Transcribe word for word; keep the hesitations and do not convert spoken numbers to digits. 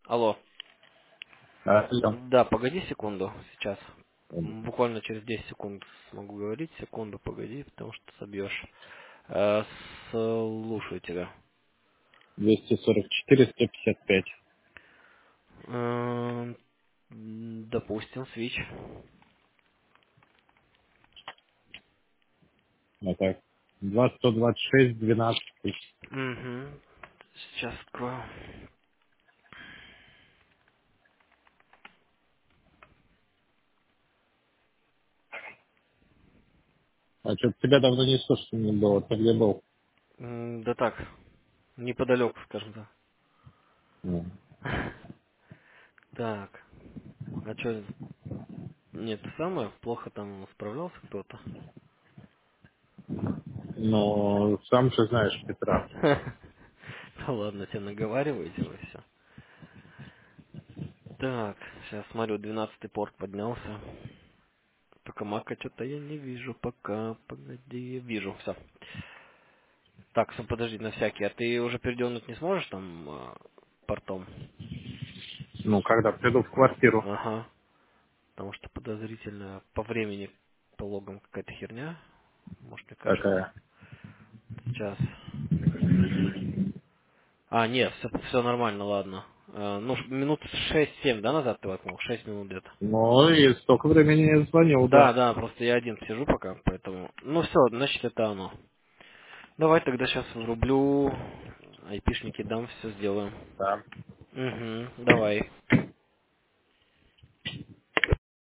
Алло. А, алло. Да, погоди секунду, сейчас. М, Буквально через десять секунд смогу говорить. Секунду, погоди, потому что собьешь. Э, слушаю тебя. двести сорок четыре сто пятьдесят пять. Эм, м, Допустим, свич. Вот так. два сто двадцать шесть двенадцать. Угу. Сейчас открою. А что-то тебя давно не слышно не было. Ты где был? М, Да так, неподалеку, скажем так. Ну, Так, а что, нет, самое, плохо там справлялся кто-то? но сам же знаешь Петра. Да ладно, тебя наговариваете вы все. Так, сейчас смотрю, двенадцатый порт поднялся. Только мака что-то я не вижу пока. Погоди, вижу, все. Так, сам подожди, на всякий. А ты уже передернуть не сможешь там а, портом? Ну, когда приду в квартиру. Ага. Потому что подозрительно по времени по логам какая-то херня. Может, мне кажется. Такая. Сейчас. А, нет, все, все нормально, ладно. Э, ну, ш- минут шесть-семь, да, назад ты воткнул? Шесть минут где-то. Ну, и столько времени не звонил, Да, да. да, просто я один сижу пока, поэтому... Ну все, значит, это оно. Давай тогда сейчас врублю, айпишники дам, все сделаем. Да. Угу, давай.